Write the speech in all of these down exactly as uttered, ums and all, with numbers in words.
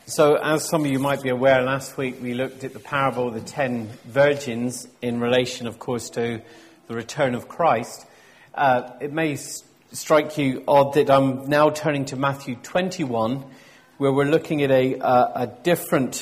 So, as some of you might be aware, last week we looked at the parable of the ten virgins in relation, of course, to the return of Christ. Uh, it may s- strike you odd that I'm now turning to Matthew twenty-one, where we're looking at a, uh, a different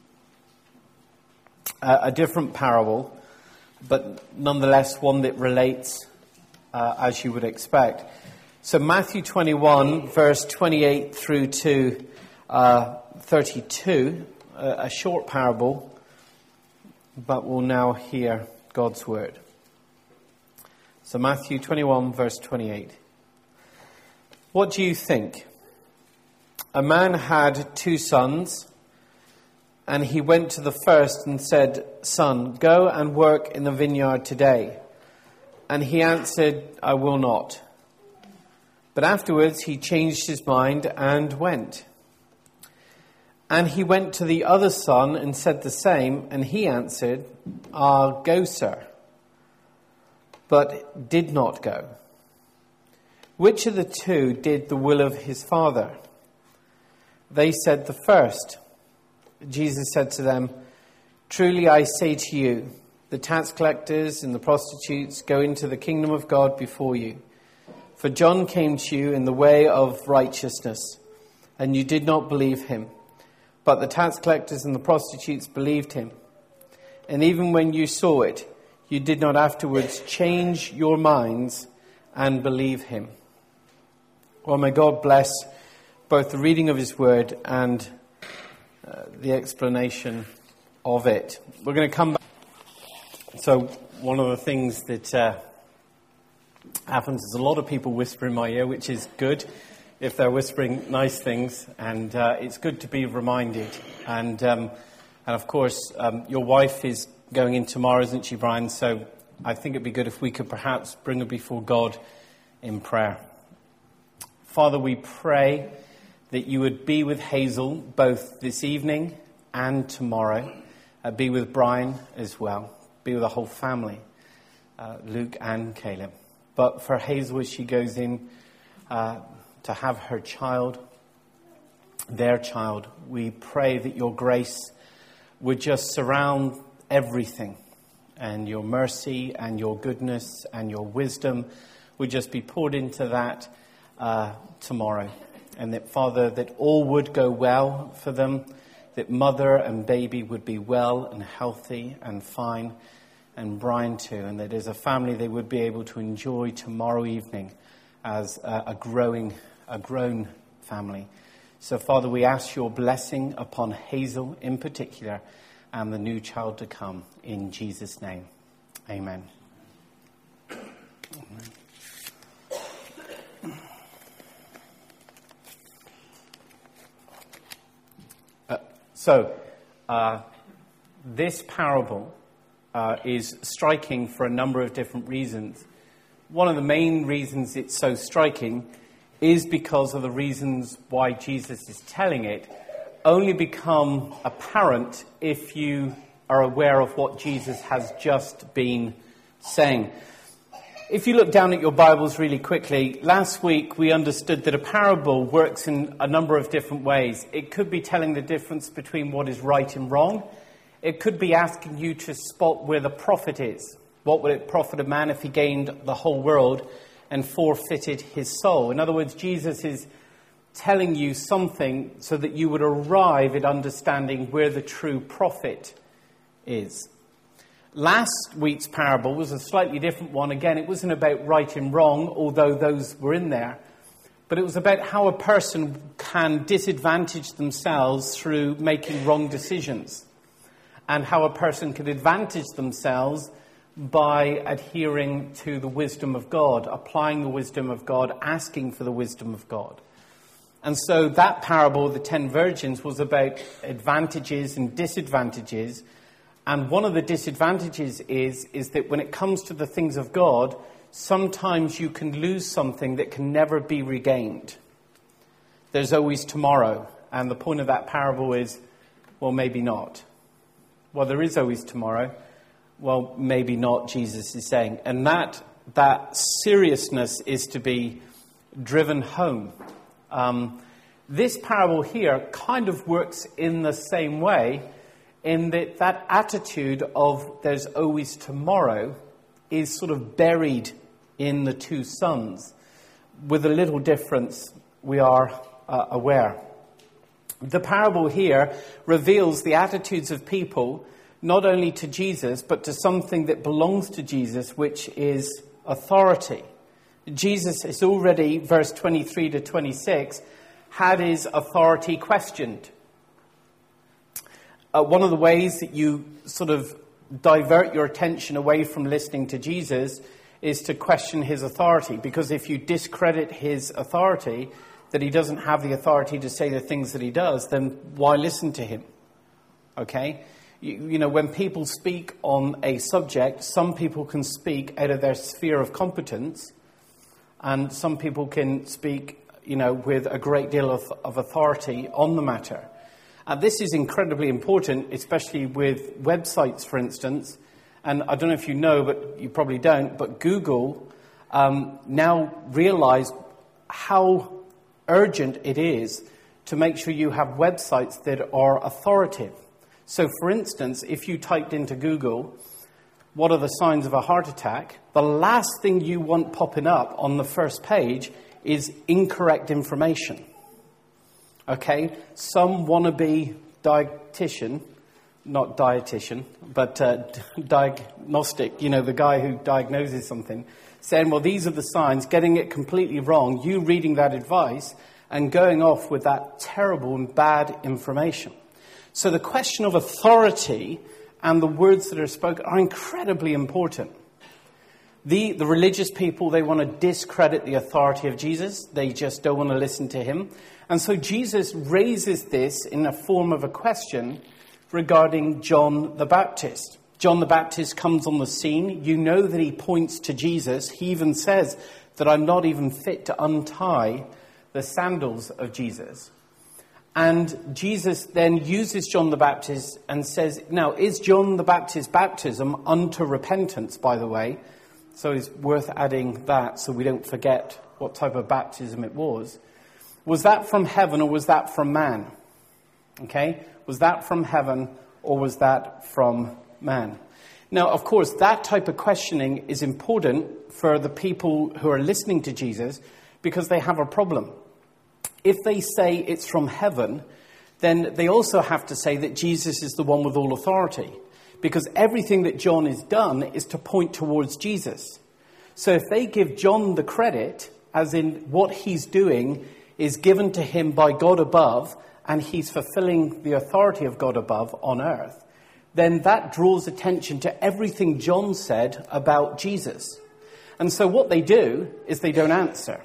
uh, a different parable, but nonetheless one that relates uh, as you would expect. So, Matthew twenty-one, verse twenty-eight through to uh, thirty-two, a short parable, but we'll now hear God's word. So Matthew twenty-one, verse twenty-eight. What do you think? A man had two sons, and he went to the first and said, "Son, go and work in the vineyard today." And he answered, "I will not." But afterwards he changed his mind and went. And he went to the other son and said the same, and he answered, "Ah, go, sir," but did not go. Which of the two did the will of his father? They said, "The first." Jesus said to them, "Truly I say to you, the tax collectors and the prostitutes go into the kingdom of God before you. For John came to you in the way of righteousness, and you did not believe him. But the tax collectors and the prostitutes believed him. And even when you saw it, you did not afterwards change your minds and believe him." Well, may God bless both the reading of his word and uh, the explanation of it. We're going to come back. So one of the things that uh, happens is a lot of people whisper in my ear, which is good if they're whispering nice things, and uh, it's good to be reminded. And um, and of course, um, your wife is going in tomorrow, isn't she, Brian? So I think it'd be good if we could perhaps bring her before God in prayer. Father, we pray that you would be with Hazel both this evening and tomorrow. Uh, be with Brian as well. Be with the whole family, uh, Luke and Caleb. But for Hazel, as she goes in uh, to have her child, their child, we pray that your grace would just surround everything, and your mercy and your goodness and your wisdom would just be poured into that uh, tomorrow. And that, Father, that all would go well for them, that mother and baby would be well and healthy and fine, and Brian too, and that as a family they would be able to enjoy tomorrow evening as a, a growing a grown family. So, Father, we ask your blessing upon Hazel in particular and the new child to come. In Jesus' name, amen. Uh, so, uh, this parable uh, is striking for a number of different reasons. One of the main reasons it's so striking is because of the reasons why Jesus is telling it only become apparent if you are aware of what Jesus has just been saying. If you look down at your Bibles really quickly, last week we understood that a parable works in a number of different ways. It could be telling the difference between what is right and wrong. It could be asking you to spot where the profit is. What would it profit a man if he gained the whole world and forfeited his soul? In other words, Jesus is telling you something so that you would arrive at understanding where the true profit is. Last week's parable was a slightly different one. Again, it wasn't about right and wrong, although those were in there. But it was about how a person can disadvantage themselves through making wrong decisions, and how a person can advantage themselves by adhering to the wisdom of God, applying the wisdom of God, asking for the wisdom of God. And so that parable, the ten virgins, was about advantages and disadvantages. And one of the disadvantages is, is that when it comes to the things of God, sometimes you can lose something that can never be regained. There's always tomorrow. And the point of that parable is, well, maybe not. Well, there is always tomorrow. Well, maybe not, Jesus is saying. And that that seriousness is to be driven home. Um, This parable here kind of works in the same way, in that that attitude of there's always tomorrow is sort of buried in the two sons. With a little difference, we are uh, aware. The parable here reveals the attitudes of people, not only to Jesus, but to something that belongs to Jesus, which is authority. Jesus is already, verse twenty-three to twenty-six, had his authority questioned. Uh, one of the ways that you sort of divert your attention away from listening to Jesus is to question his authority. Because if you discredit his authority, that he doesn't have the authority to say the things that he does, then why listen to him? Okay? You, you know, when people speak on a subject, some people can speak out of their sphere of competence, and some people can speak, you know, with a great deal of, of authority on the matter. And this is incredibly important, especially with websites, for instance. And I don't know if you know, but you probably don't, but Google um, now realize how urgent it is to make sure you have websites that are authoritative. So, for instance, if you typed into Google, what are the signs of a heart attack? The last thing you want popping up on the first page is incorrect information. Okay? Some wannabe dietitian, not dietitian, but uh, diagnostic, you know, the guy who diagnoses something, saying, well, these are the signs, getting it completely wrong, you reading that advice and going off with that terrible and bad information. So the question of authority and the words that are spoken are incredibly important. The, the religious people, they want to discredit the authority of Jesus. They just don't want to listen to him. And so Jesus raises this in a form of a question regarding John the Baptist. John the Baptist comes on the scene. You know that he points to Jesus. He even says that I'm not even fit to untie the sandals of Jesus. And Jesus then uses John the Baptist and says, now, is John the Baptist's baptism unto repentance, by the way? So it's worth adding that so we don't forget what type of baptism it was. Was that from heaven or was that from man? Okay? Was that from heaven or was that from man? Now, of course, that type of questioning is important for the people who are listening to Jesus because they have a problem. If they say it's from heaven, then they also have to say that Jesus is the one with all authority. Because everything that John has done is to point towards Jesus. So if they give John the credit, as in what he's doing is given to him by God above, and he's fulfilling the authority of God above on earth, then that draws attention to everything John said about Jesus. And so what they do is they don't answer.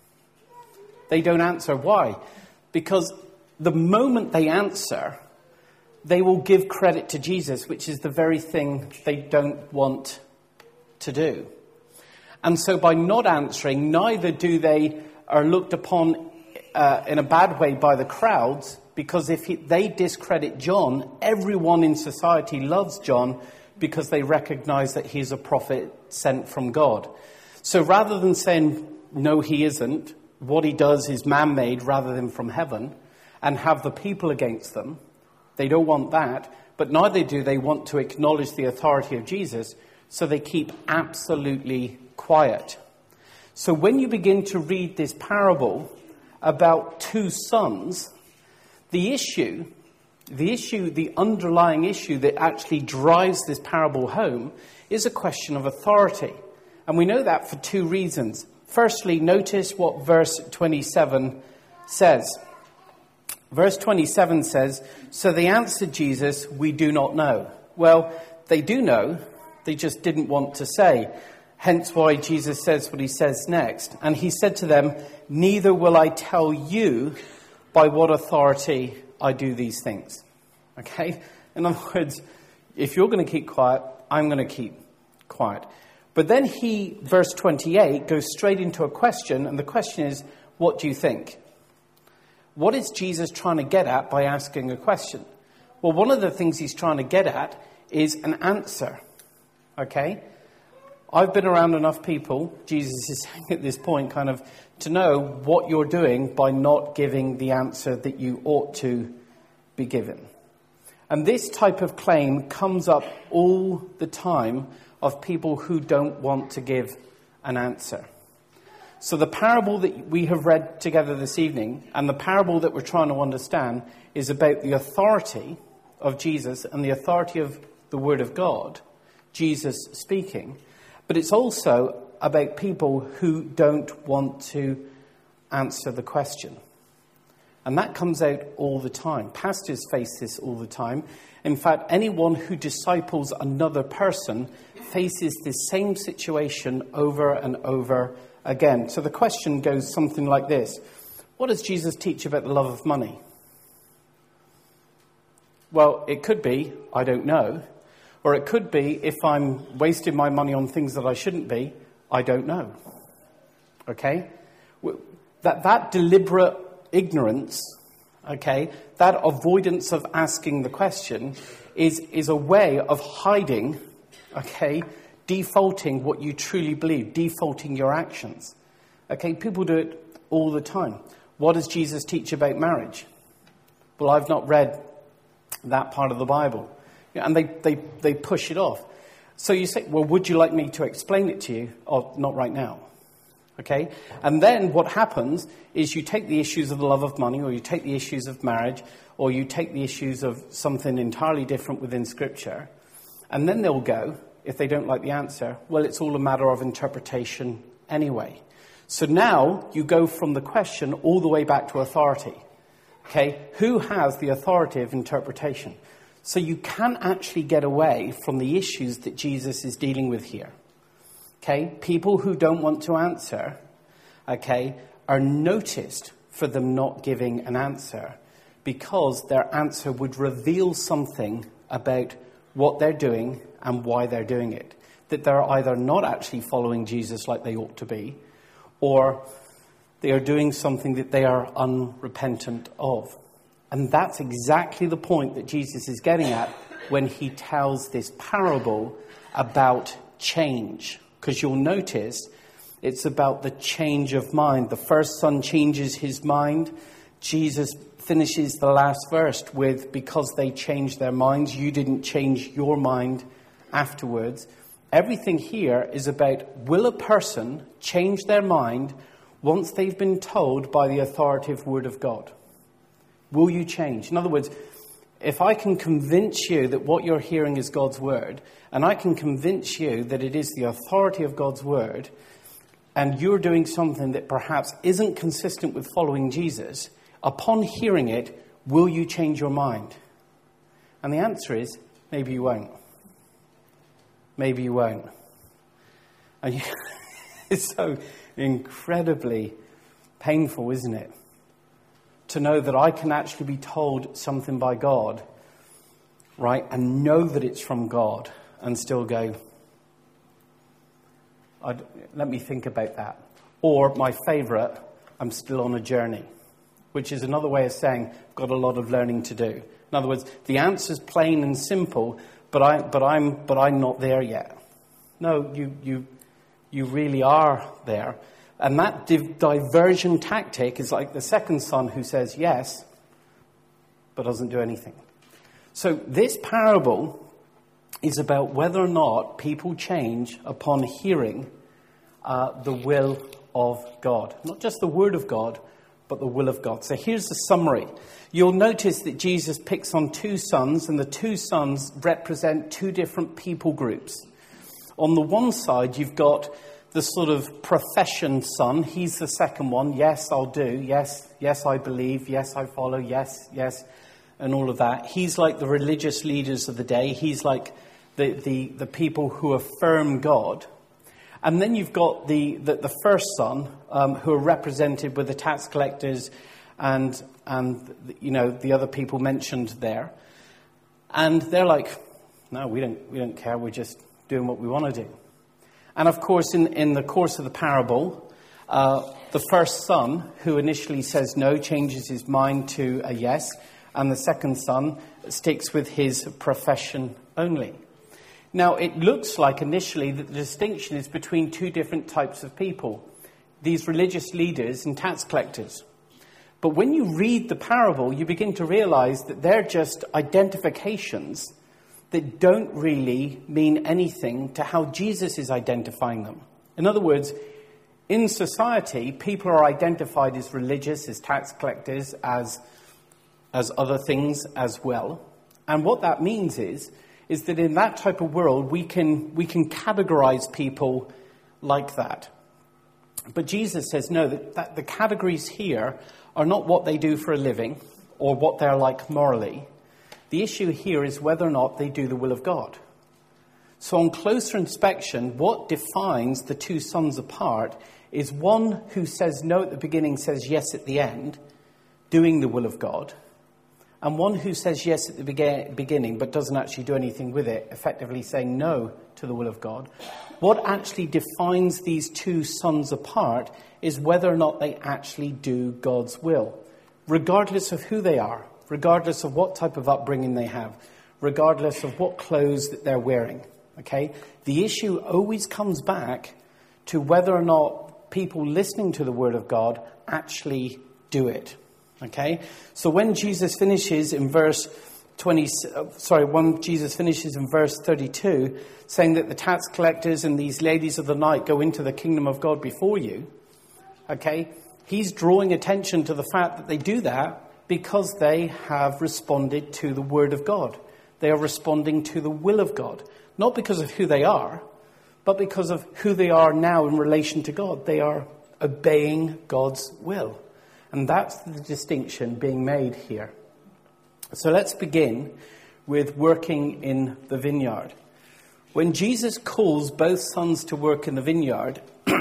They don't answer. Why? Because the moment they answer, they will give credit to Jesus, which is the very thing they don't want to do. And so by not answering, neither do they are looked upon uh, in a bad way by the crowds, because if he, they discredit John, everyone in society loves John because they recognize that he's a prophet sent from God. So rather than saying, no, he isn't, what he does is man-made rather than from heaven, and have the people against them, they don't want that, but neither do they want to acknowledge the authority of Jesus, so they keep absolutely quiet. So when you begin to read this parable about two sons, the issue, the issue, the underlying issue that actually drives this parable home is a question of authority. And we know that for two reasons. Firstly, notice what verse twenty-seven says. Verse twenty-seven says, so they answered Jesus, we do not know. Well, they do know, they just didn't want to say. Hence why Jesus says what he says next. And he said to them, neither will I tell you by what authority I do these things. Okay? In other words, if you're going to keep quiet, I'm going to keep quiet. But then he, verse twenty-eight, goes straight into a question. And the question is, what do you think? What is Jesus trying to get at by asking a question? Well, one of the things he's trying to get at is an answer. Okay? I've been around enough people, Jesus is saying at this point, kind of, to know what you're doing by not giving the answer that you ought to be given. And this type of claim comes up all the time of people who don't want to give an answer. So the parable that we have read together this evening, and the parable that we're trying to understand, is about the authority of Jesus and the authority of the Word of God, Jesus speaking. But it's also about people who don't want to answer the question. And that comes out all the time. Pastors face this all the time. In fact, anyone who disciples another person faces this same situation over and over again. So the question goes something like this. What does Jesus teach about the love of money? Well, it could be, I don't know. Or it could be, if I'm wasting my money on things that I shouldn't be, I don't know. Okay? That, that deliberate ignorance, okay, that avoidance of asking the question is, is a way of hiding, okay, defaulting what you truly believe, defaulting your actions. Okay, people do it all the time. What does Jesus teach about marriage? Well, I've not read that part of the Bible. And they, they, they push it off. So you say, well, would you like me to explain it to you? Oh, not right now. Okay? And then what happens is you take the issues of the love of money, or you take the issues of marriage, or you take the issues of something entirely different within Scripture, and then they'll go, if they don't like the answer, well, it's all a matter of interpretation anyway. So now you go from the question all the way back to authority. Okay? Who has the authority of interpretation? So you can actually get away from the issues that Jesus is dealing with here. Okay? People who don't want to answer, okay, are noticed for them not giving an answer because their answer would reveal something about what they're doing and why they're doing it. That they're either not actually following Jesus like they ought to be, or they are doing something that they are unrepentant of. And that's exactly the point that Jesus is getting at when he tells this parable about change. Because you'll notice it's about the change of mind. The first son changes his mind. Jesus finishes the last verse with, because they changed their minds, you didn't change your mind afterwards. Everything here is about, will a person change their mind once they've been told by the authoritative Word of God? Will you change? In other words, if I can convince you that what you're hearing is God's Word, and I can convince you that it is the authority of God's Word, and you're doing something that perhaps isn't consistent with following Jesus, upon hearing it, will you change your mind? And the answer is, maybe you won't. Maybe you won't. And you, it's so incredibly painful, isn't it? To know that I can actually be told something by God, right, and know that it's from God, and still go, I'd, let me think about that. Or my favourite, I'm still on a journey, which is another way of saying I've got a lot of learning to do. In other words, the answer's plain and simple, but I, but I'm, but I'm not there yet. No, you, you, you really are there. And that div- diversion tactic is like the second son who says yes, but doesn't do anything. So this parable is about whether or not people change upon hearing uh, the will of God. Not just the Word of God, but the will of God. So here's the summary. You'll notice that Jesus picks on two sons, and the two sons represent two different people groups. On the one side, you've got the sort of profession son. He's the second one. Yes, I'll do. Yes, yes, I believe. Yes, I follow. Yes, yes, and all of that. He's like the religious leaders of the day. He's like the, the, the people who affirm God. And then you've got the, the, the first son, um, who are represented with the tax collectors and, and you know, the other people mentioned there. And they're like, no, we don't, we don't care. We're just doing what we want to do. And of course, in, in the course of the parable, uh, the first son, who initially says no, changes his mind to a yes. And the second son sticks with his profession only. Now, it looks like initially that the distinction is between two different types of people, these religious leaders and tax collectors. But when you read the parable, you begin to realize that they're just identifications that don't really mean anything to how Jesus is identifying them. In other words, in society, people are identified as religious, as tax collectors, as, as other things as well. And what that means is, is that in that type of world, we can, we can categorize people like that. But Jesus says, no, that, that the categories here are not what they do for a living or what they're like morally. The issue here is whether or not they do the will of God. So on closer inspection, what defines the two sons apart is one who says no at the beginning, says yes at the end, doing the will of God, and one who says yes at the be- beginning but doesn't actually do anything with it, effectively saying no to the will of God. What actually defines these two sons apart is whether or not they actually do God's will, regardless of who they are, regardless of what type of upbringing they have, regardless of what clothes that they're wearing. Okay? The issue always comes back to whether or not people listening to the word of God actually do it. Okay? So when Jesus finishes in verse twenty, sorry, when Jesus finishes in verse thirty-two, saying that the tax collectors and these ladies of the night go into the kingdom of God before you, okay, he's drawing attention to the fact that they do that because they have responded to the word of God. They are responding to the will of God, not because of who they are, but because of who they are now in relation to God. They are obeying God's will. And that's the distinction being made here. So let's begin with working in the vineyard. When Jesus calls both sons to work in the vineyard,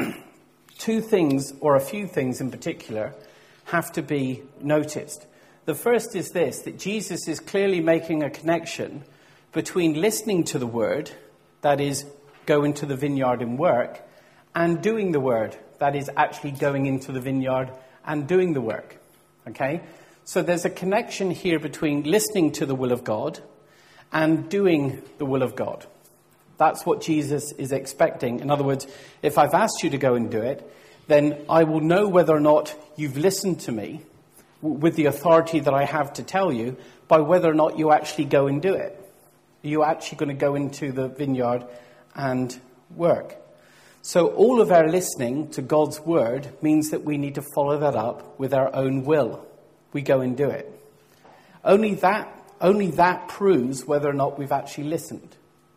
two things, or a few things in particular, have to be noticed. The first is this, that Jesus is clearly making a connection between listening to the word, that is, go into the vineyard and work, and doing the word, that is, actually going into the vineyard and doing the work. Okay? So there's a connection here between listening to the will of God and doing the will of God. That's what Jesus is expecting. In other words, if I've asked you to go and do it, then I will know whether or not you've listened to me with the authority that I have to tell you by whether or not you actually go and do it. Are you actually going to go into the vineyard and work? So all of our listening to God's word means that we need to follow that up with our own will. We go and do it. Only that, only that proves whether or not we've actually listened.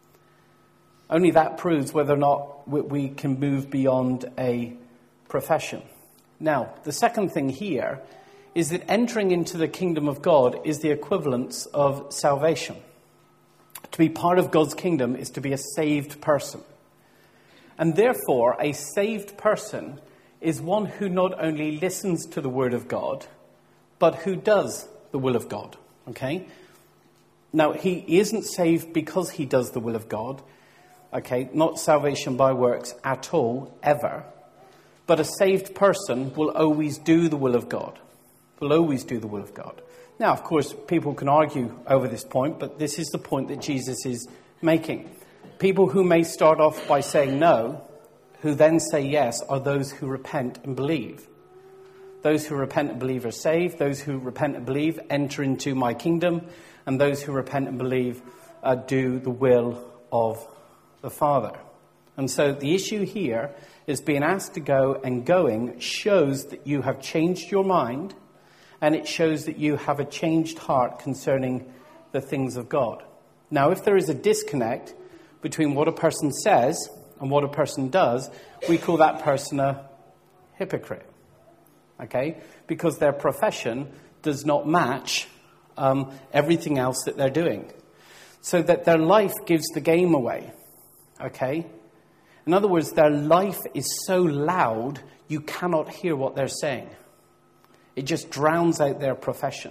Only that proves whether or not we can move beyond a profession. Now, the second thing here is that entering into the kingdom of God is the equivalence of salvation. To be part of God's kingdom is to be a saved person. And therefore, a saved person is one who not only listens to the word of God, but who does the will of God. Okay? Now, he isn't saved because he does the will of God. Okay? Not salvation by works at all, ever. But a saved person will always do the will of God. Will always do the will of God. Now, of course, people can argue over this point, but this is the point that Jesus is making. People who may start off by saying no, who then say yes, are those who repent and believe. Those who repent and believe are saved. Those who repent and believe enter into my kingdom. And those who repent and believe uh, do the will of the Father. And so the issue here is being asked to go, and going shows that you have changed your mind, and it shows that you have a changed heart concerning the things of God. Now, if there is a disconnect between what a person says and what a person does, we call that person a hypocrite. Okay? Because their profession does not match um, everything else that they're doing. So that their life gives the game away. Okay? In other words, their life is so loud, you cannot hear what they're saying. It just drowns out their profession.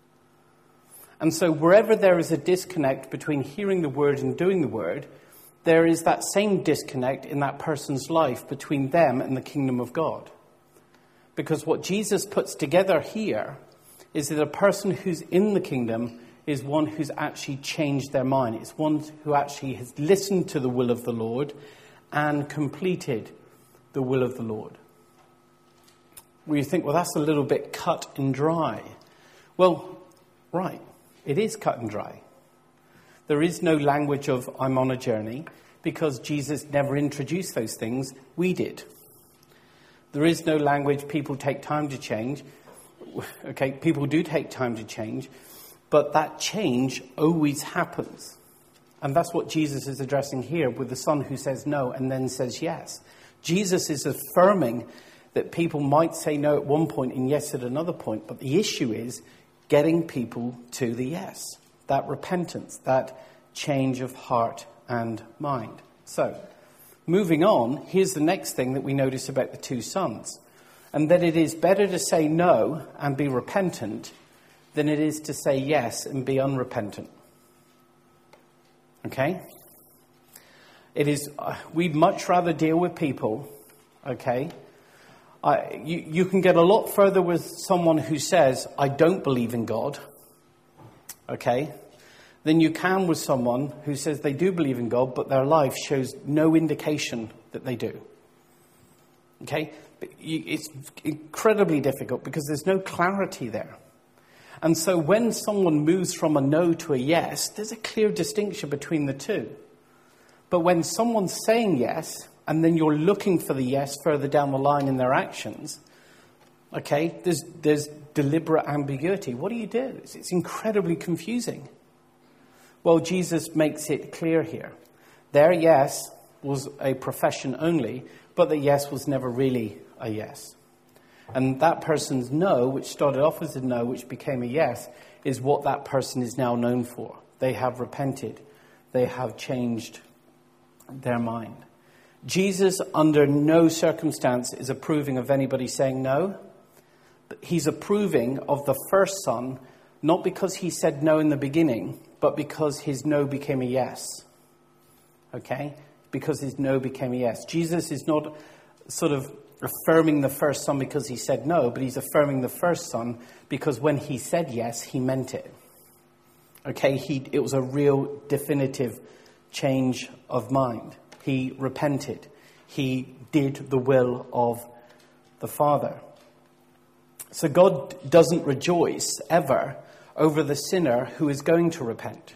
And so wherever there is a disconnect between hearing the word and doing the word, there is that same disconnect in that person's life between them and the kingdom of God. Because what Jesus puts together here is that a person who's in the kingdom is one who's actually changed their mind. It's one who actually has listened to the will of the Lord and completed the will of the Lord. Well, you think, well, that's a little bit cut and dry. Well, right, it is cut and dry. There is no language of I'm on a journey because Jesus never introduced those things. We did. There is no language people take time to change. Okay, people do take time to change, but that change always happens. And that's what Jesus is addressing here with the son who says no and then says yes. Jesus is affirming that people might say no at one point and yes at another point, but the issue is getting people to the yes, that repentance, that change of heart and mind. So, moving on, here's the next thing that we notice about the two sons, and that it is better to say no and be repentant than it is to say yes and be unrepentant. Okay? It is, uh, we'd much rather deal with people, okay? I, you, you can get a lot further with someone who says, I don't believe in God, okay, than you can with someone who says they do believe in God, but their life shows no indication that they do. Okay? It's incredibly difficult because there's no clarity there. And so when someone moves from a no to a yes, there's a clear distinction between the two. But when someone's saying yes, and then you're looking for the yes further down the line in their actions, okay, there's there's deliberate ambiguity. What do you do? It's, it's incredibly confusing. Well, Jesus makes it clear here. Their yes was a profession only, but the yes was never really a yes. And that person's no, which started off as a no, which became a yes, is what that person is now known for. They have repented. They have changed their mind. Jesus, under no circumstance, is approving of anybody saying no. But he's approving of the first son, not because he said no in the beginning, but because his no became a yes. Okay? Because his no became a yes. Jesus is not sort of affirming the first son because he said no, but he's affirming the first son because when he said yes, he meant it. Okay? He, it was a real definitive change of mind. He repented. He did the will of the Father. So God doesn't rejoice ever over the sinner who is going to repent.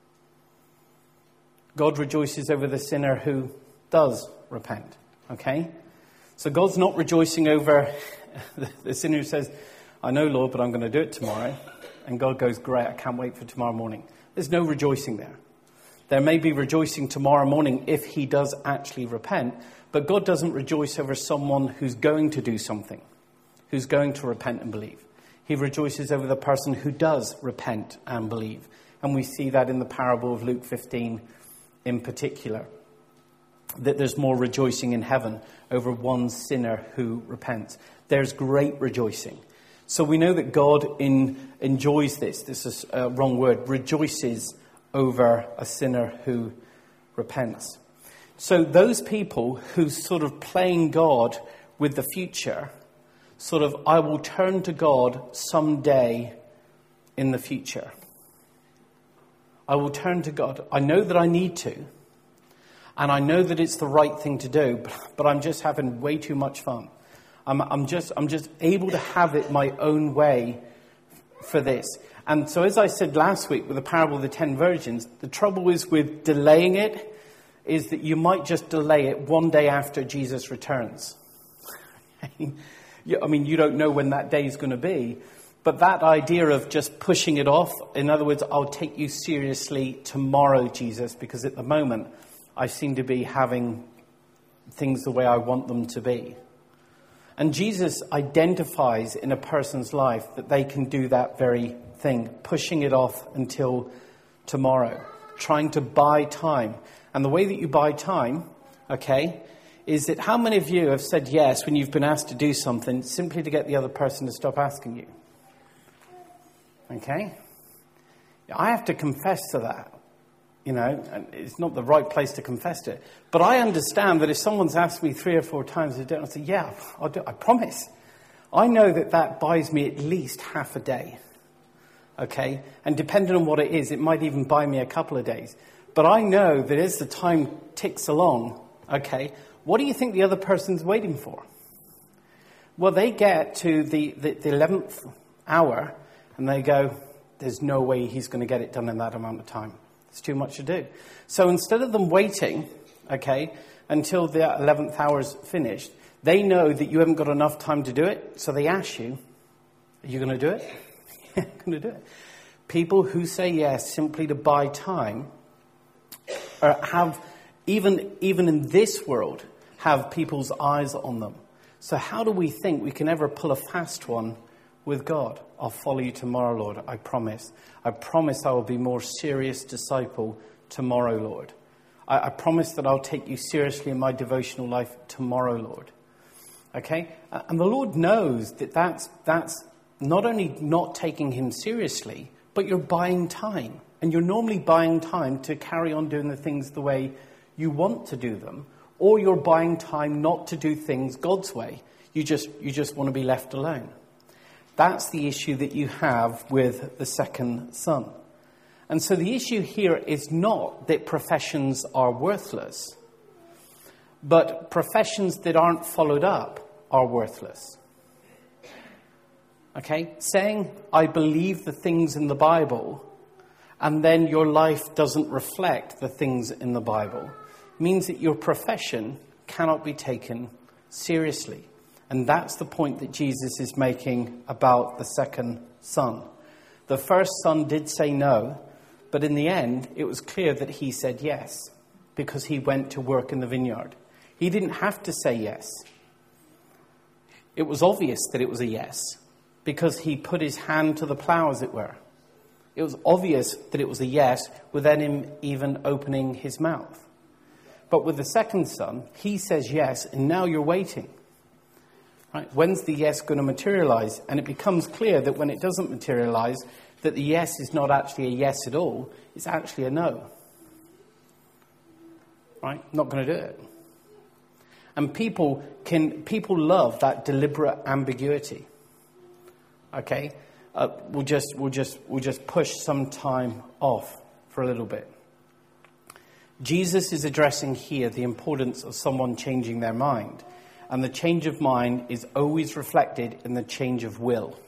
God rejoices over the sinner who does repent. Okay? So God's not rejoicing over the sinner who says, I know, Lord, but I'm going to do it tomorrow. And God goes, great, I can't wait for tomorrow morning. There's no rejoicing there. There may be rejoicing tomorrow morning if he does actually repent, but God doesn't rejoice over someone who's going to do something, who's going to repent and believe. He rejoices over the person who does repent and believe. And we see that in the parable of Luke fifteen in particular, that there's more rejoicing in heaven over one sinner who repents. There's great rejoicing. So we know that God in, enjoys this. This is a wrong word. Rejoices over a sinner who repents. So those people who sort of playing God with the future, sort of, I will turn to God someday in the future. I will turn to God. I know that I need to. And I know that it's the right thing to do, but, but I'm just having way too much fun. I'm, I'm just, I'm just able to have it my own way for this. And so as I said last week with the parable of the ten virgins, the trouble is with delaying it is that you might just delay it one day after Jesus returns. I mean, you don't know when that day is going to be. But that idea of just pushing it off, in other words, I'll take you seriously tomorrow, Jesus, because at the moment I seem to be having things the way I want them to be. And Jesus identifies in a person's life that they can do that very thing, pushing it off until tomorrow, trying to buy time. And the way that you buy time, okay, is that how many of you have said yes when you've been asked to do something simply to get the other person to stop asking you? Okay? I have to confess to that. You know, and it's not the right place to confess to it. But I understand that if someone's asked me three or four times to do it, I say, yeah, I'll do it. I promise. I know that that buys me at least half a day. okay? And depending on what it is, it might even buy me a couple of days. But I know that as the time ticks along, okay, what do you think the other person's waiting for? Well, they get to the, the, the eleventh hour and they go, there's no way he's going to get it done in that amount of time. It's too much to do. So instead of them waiting, okay, until the eleventh hour's finished, they know that you haven't got enough time to do it. So they ask you, are you going to do it? Yeah, I'm going to do it. People who say yes simply to buy time or have, even, even in this world, have people's eyes on them. So how do we think we can ever pull a fast one with God? I'll follow you tomorrow, Lord, I promise. I promise I will be more serious disciple tomorrow, Lord. I, I promise that I'll take you seriously in my devotional life tomorrow, Lord. Okay? And the Lord knows that that's, that's not only not taking him seriously, but you're buying time. And you're normally buying time to carry on doing the things the way you want to do them. Or you're buying time not to do things God's way. You just, you just want to be left alone. That's the issue that you have with the second son. And so the issue here is not that professions are worthless, but professions that aren't followed up are worthless. Okay? Saying, I believe the things in the Bible, and then your life doesn't reflect the things in the Bible, means that your profession cannot be taken seriously. And that's the point that Jesus is making about the second son. The first son did say no, but in the end, it was clear that he said yes, because he went to work in the vineyard. He didn't have to say yes. It was obvious that it was a yes, because he put his hand to the plow, as it were. It was obvious that it was a yes without him even opening his mouth. But with the second son, he says yes, and now you're waiting. Right? When's the yes going to materialize? And it becomes clear that when it doesn't materialize, that the yes is not actually a yes at all. It's actually a no. Right? Not going to do it. And people can people love that deliberate ambiguity. Okay, uh, we'll just we'll just we'll just push some time off for a little bit. Jesus is addressing here the importance of someone changing their mind. And the change of mind is always reflected in the change of will.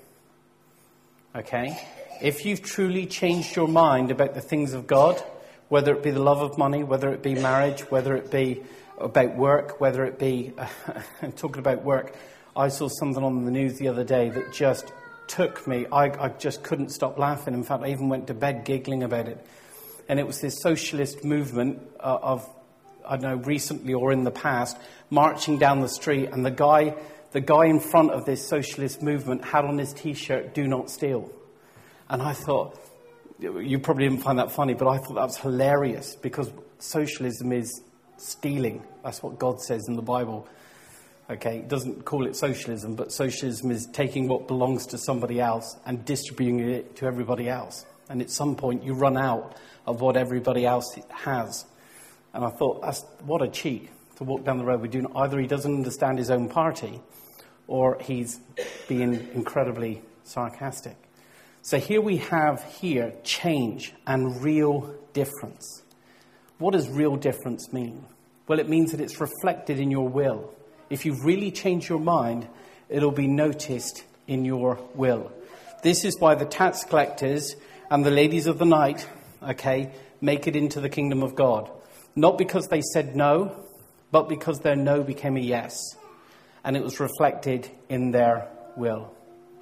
Okay? If you've truly changed your mind about the things of God, whether it be the love of money, whether it be marriage, whether it be about work, whether it be, uh, talking about work, I saw something on the news the other day that just took me, I, I just couldn't stop laughing. In fact, I even went to bed giggling about it. And it was this socialist movement uh, of, I don't know, recently or in the past, marching down the street, and the guy, the guy in front of this socialist movement had on his T-shirt, "Do not steal." And I thought, you probably didn't find that funny, but I thought that was hilarious, because socialism is stealing. That's what God says in the Bible. Okay, it doesn't call it socialism, but socialism is taking what belongs to somebody else and distributing it to everybody else. And at some point, you run out of what everybody else has. And I thought, that's, what a cheek to walk down the road with. Doing, either he doesn't understand his own party, or he's being incredibly sarcastic. So here we have here change and real difference. What does real difference mean? Well, it means that it's reflected in your will. If you've really changed your mind, it'll be noticed in your will. This is why the tax collectors and the ladies of the night, okay, make it into the kingdom of God. Not because they said no, but because their no became a yes. And it was reflected in their will.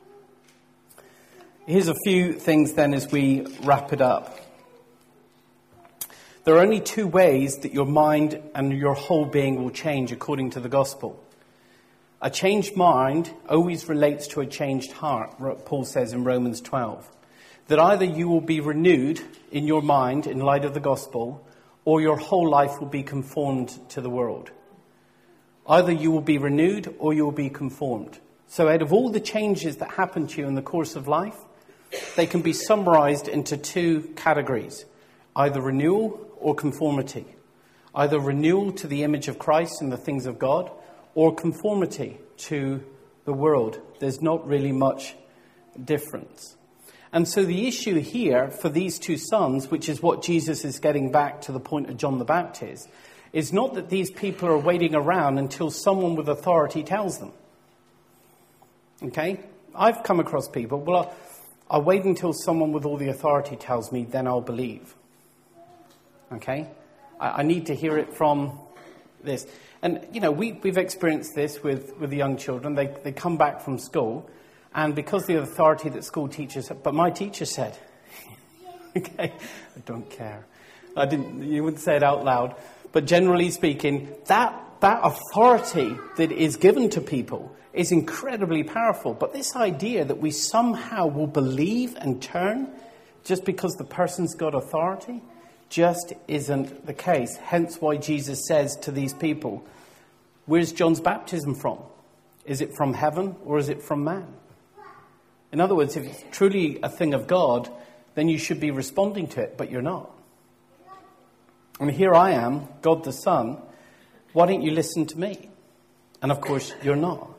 Here's a few things then as we wrap it up. There are only two ways that your mind and your whole being will change according to the gospel. A changed mind always relates to a changed heart, Paul says in Romans twelve. That either you will be renewed in your mind in light of the gospel, or your whole life will be conformed to the world. Either you will be renewed or you will be conformed. So out of all the changes that happen to you in the course of life, they can be summarized into two categories. Either renewal or conformity. Either renewal to the image of Christ and the things of God, or conformity to the world. There's not really much difference. And so the issue here for these two sons, which is what Jesus is getting back to the point of John the Baptist, is not that these people are waiting around until someone with authority tells them. Okay? I've come across people, well, I'll wait until someone with all the authority tells me, then I'll believe. Okay? I, I need to hear it from this. And, you know, we, we've experienced this with, with the young children. They, they come back from school, and because of the authority that school teachers have, but my teacher said, okay, I don't care. I didn't, you wouldn't say it out loud. But generally speaking, that, that authority that is given to people is incredibly powerful. But this idea that we somehow will believe and turn just because the person's got authority just isn't the case. Hence why Jesus says to these people, where's John's baptism from? Is it from heaven or is it from man? In other words, if it's truly a thing of God, then you should be responding to it, but you're not. And here I am, God the Son. Why don't you listen to me? And of course, you're not.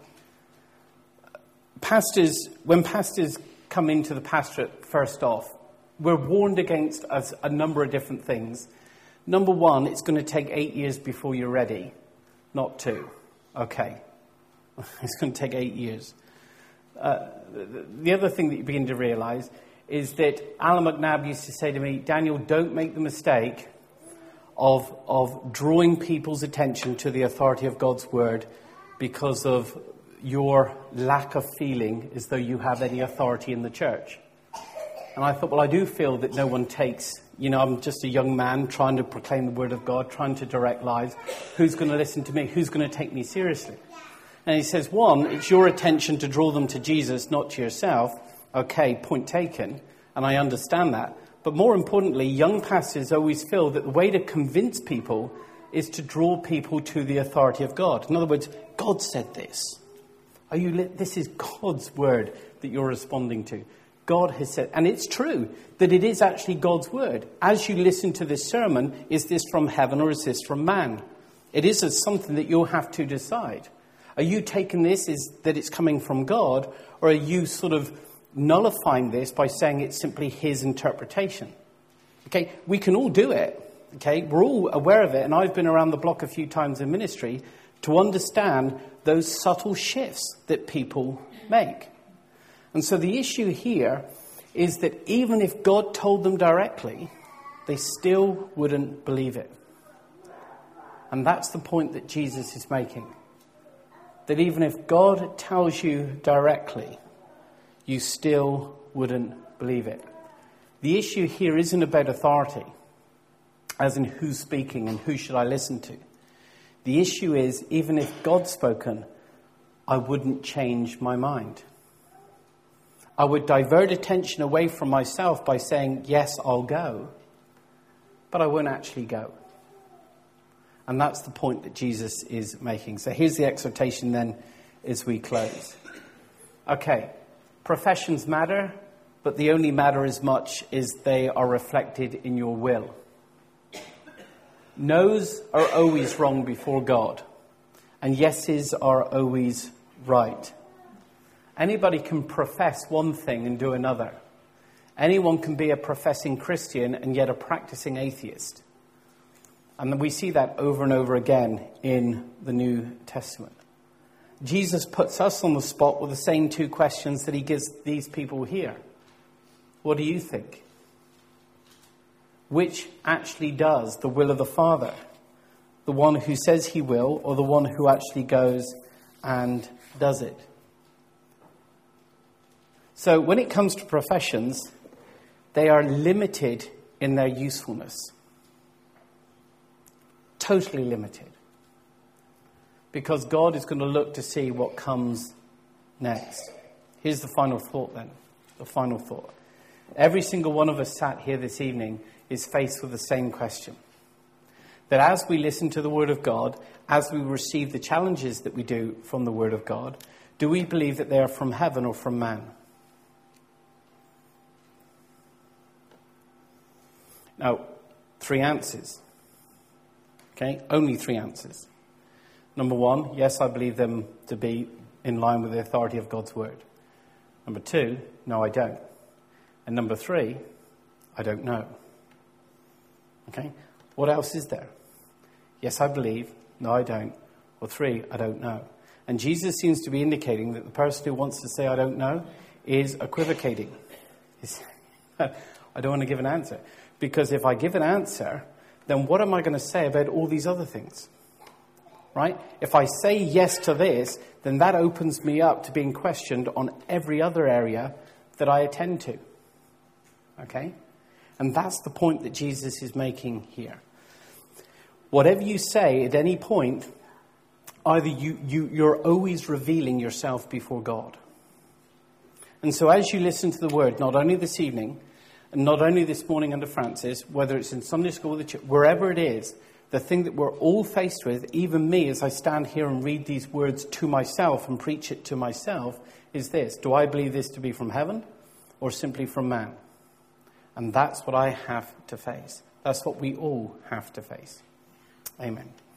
Pastors, when pastors come into the pastorate, first off, we're warned against a, a number of different things. Number one, it's going to take eight years before you're ready, not two. Okay. It's going to take eight years. Uh, the, the other thing that you begin to realize is that Alan McNabb used to say to me, Daniel, don't make the mistake of of drawing people's attention to the authority of God's word because of your lack of feeling as though you have any authority in the church. And I thought, well, I do feel that no one takes, you know, I'm just a young man trying to proclaim the word of God, trying to direct lives. Who's going to listen to me? Who's going to take me seriously? And he says, one, it's your attention to draw them to Jesus, not to yourself. Okay, point taken. And I understand that. But more importantly, young pastors always feel that the way to convince people is to draw people to the authority of God. In other words, God said this. Are you? Li- this is God's word that you're responding to. God has said, and it's true that it is actually God's word. As you listen to this sermon, is this from heaven or is this from man? It is something that you'll have to decide. Are you taking this as that it's coming from God, or are you sort of nullifying this by saying it's simply his interpretation? Okay, we can all do it. Okay, we're all aware of it, and I've been around the block a few times in ministry to understand those subtle shifts that people make. And so the issue here is that even if God told them directly, they still wouldn't believe it. And that's the point that Jesus is making. That even if God tells you directly, you still wouldn't believe it. The issue here isn't about authority, as in who's speaking and who should I listen to. The issue is, even if God's spoken, I wouldn't change my mind. I would divert attention away from myself by saying, yes, I'll go, but I won't actually go. And that's the point that Jesus is making. So here's the exhortation then as we close. Okay, professions matter, but they only matter as much as they are reflected in your will. No's are always wrong before God, and yeses are always right. Anybody can profess one thing and do another. Anyone can be a professing Christian and yet a practicing atheist. And we see that over and over again in the New Testament. Jesus puts us on the spot with the same two questions that he gives these people here. What do you think? Which actually does the will of the Father? The one who says he will, or the one who actually goes and does it? So when it comes to professions, they are limited in their usefulness. Totally limited. Because God is going to look to see what comes next. Here's the final thought then. The final thought. Every single one of us sat here this evening is faced with the same question. That as we listen to the Word of God, as we receive the challenges that we do from the Word of God, do we believe that they are from heaven or from man? Now, three answers. Okay, only three answers. Number one, yes, I believe them to be in line with the authority of God's word. Number two, no, I don't. And number three, I don't know. Okay? What else is there? Yes, I believe. No, I don't. Or three, I don't know. And Jesus seems to be indicating that the person who wants to say, I don't know, is equivocating. I don't want to give an answer. Because if I give an answer, then what am I going to say about all these other things? Right? If I say yes to this, then that opens me up to being questioned on every other area that I attend to. Okay? And that's the point that Jesus is making here. Whatever you say at any point, either you, you, you're always revealing yourself before God. And so as you listen to the word, not only this evening, and not only this morning under Francis, whether it's in Sunday school, the church, wherever it is, the thing that we're all faced with, even me as I stand here and read these words to myself and preach it to myself, is this. Do I believe this to be from heaven or simply from man? And that's what I have to face. That's what we all have to face. Amen.